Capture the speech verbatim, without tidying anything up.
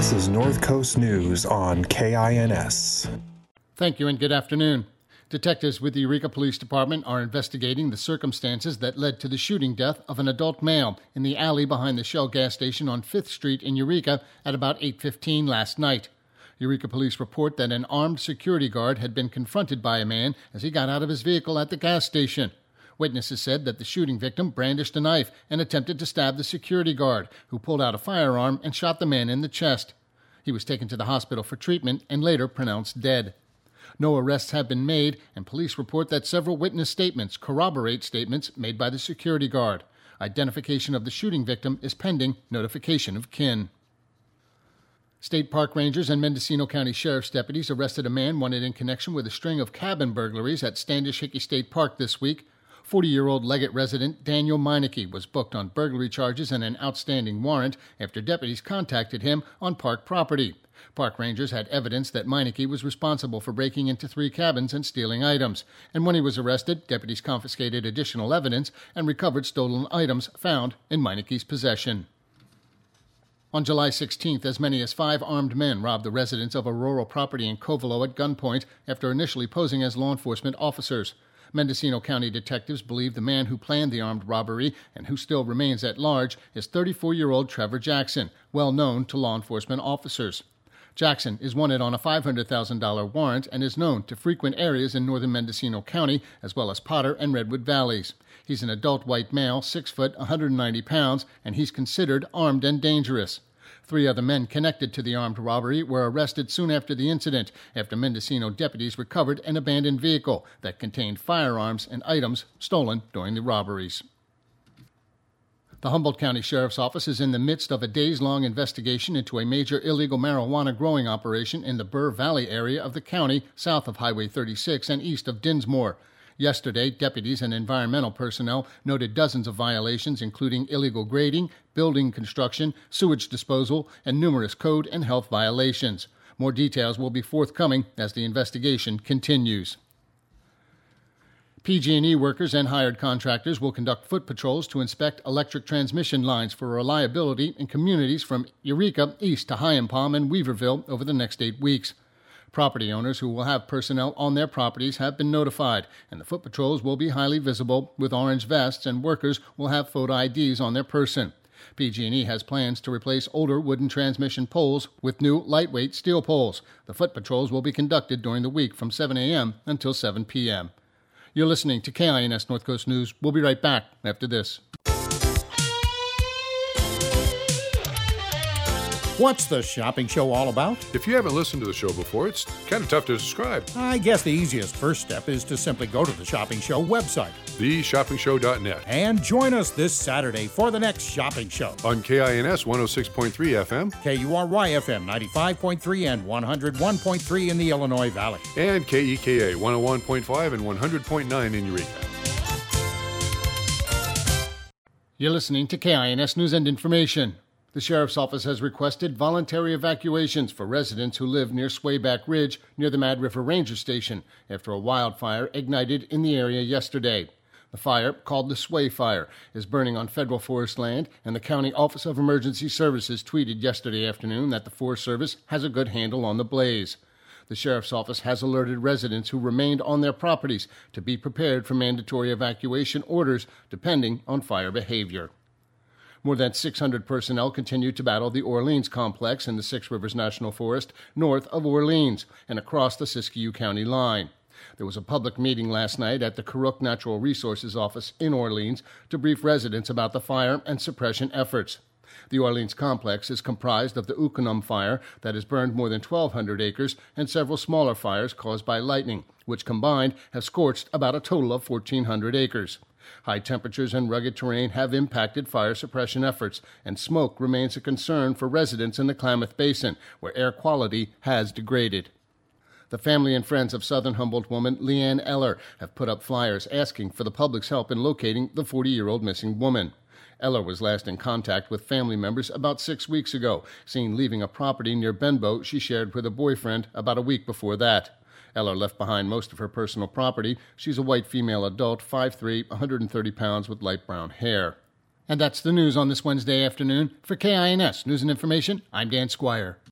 This is North Coast News on K I N S. Thank you and good afternoon. Detectives with the Eureka Police Department are investigating the circumstances that led to the shooting death of an adult male in the alley behind the Shell gas station on fifth Street in Eureka at about eight fifteen last night. Eureka police report that an armed security guard had been confronted by a man as he got out of his vehicle at the gas station. Witnesses said that the shooting victim brandished a knife and attempted to stab the security guard, who pulled out a firearm and shot the man in the chest. He was taken to the hospital for treatment and later pronounced dead. No arrests have been made, and police report that several witness statements corroborate statements made by the security guard. Identification of the shooting victim is pending notification of kin. State park rangers and Mendocino County Sheriff's deputies arrested a man wanted in connection with a string of cabin burglaries at Standish Hickey State Park this week. forty-year-old Leggett resident Daniel Meineke was booked on burglary charges and an outstanding warrant after deputies contacted him on park property. Park rangers had evidence that Meineke was responsible for breaking into three cabins and stealing items, and when he was arrested, deputies confiscated additional evidence and recovered stolen items found in Meineke's possession. On July sixteenth, as many as five armed men robbed the residents of a rural property in Covelo at gunpoint after initially posing as law enforcement officers. Mendocino County detectives believe the man who planned the armed robbery and who still remains at large is thirty-four-year-old Trevor Jackson, well known to law enforcement officers. Jackson is wanted on a five hundred thousand dollars warrant and is known to frequent areas in northern Mendocino County as well as Potter and Redwood Valleys. He's an adult white male, six foot, one hundred ninety pounds, and he's considered armed and dangerous. Three other men connected to the armed robbery were arrested soon after the incident, after Mendocino deputies recovered an abandoned vehicle that contained firearms and items stolen during the robberies. The Humboldt County Sheriff's Office is in the midst of a days-long investigation into a major illegal marijuana growing operation in the Burr Valley area of the county, south of Highway thirty-six and east of Dinsmore. Yesterday, deputies and environmental personnel noted dozens of violations, including illegal grading, building construction, sewage disposal, and numerous code and health violations. More details will be forthcoming as the investigation continues. P G and E workers and hired contractors will conduct foot patrols to inspect electric transmission lines for reliability in communities from Eureka east to High and Palm and Weaverville over the next eight weeks. Property owners who will have personnel on their properties have been notified, and the foot patrols will be highly visible with orange vests, and workers will have photo I Ds on their person. P G and E has plans to replace older wooden transmission poles with new lightweight steel poles. The foot patrols will be conducted during the week from seven a.m. until seven p.m. You're listening to K I N S North Coast News. We'll be right back after this. What's the shopping show all about? If you haven't listened to the show before, it's kind of tough to describe. I guess the easiest first step is to simply go to the Shopping Show website. the shopping show dot net. And join us this Saturday for the next shopping show. On K I N S one oh six point three F M. K U R Y F M ninety-five point three and one oh one point three in the Illinois Valley. And K E K A one oh one point five and one hundred point nine in Eureka. You're listening to K I N S News and Information. The Sheriff's Office has requested voluntary evacuations for residents who live near Swayback Ridge near the Mad River Ranger Station after a wildfire ignited in the area yesterday. The fire, called the Sway Fire, is burning on federal forest land, and the County Office of Emergency Services tweeted yesterday afternoon that the Forest Service has a good handle on the blaze. The Sheriff's Office has alerted residents who remained on their properties to be prepared for mandatory evacuation orders depending on fire behavior. More than six hundred personnel continue to battle the Orleans complex in the Six Rivers National Forest north of Orleans and across the Siskiyou County line. There was a public meeting last night at the Karuk Natural Resources Office in Orleans to brief residents about the fire and suppression efforts. The Orleans complex is comprised of the Ukunum fire that has burned more than twelve hundred acres and several smaller fires caused by lightning, which combined have scorched about a total of fourteen hundred acres. High temperatures and rugged terrain have impacted fire suppression efforts, and smoke remains a concern for residents in the Klamath Basin, where air quality has degraded. The family and friends of Southern Humboldt woman Leanne Eller have put up flyers asking for the public's help in locating the forty-year-old missing woman. Eller was last in contact with family members about six weeks ago, seen leaving a property near Benbow she shared with a boyfriend about a week before that. Eller left behind most of her personal property. She's a white female adult, five foot three, one hundred thirty pounds, with light brown hair. And that's the news on this Wednesday afternoon. For K I N S News and Information, I'm Dan Squire.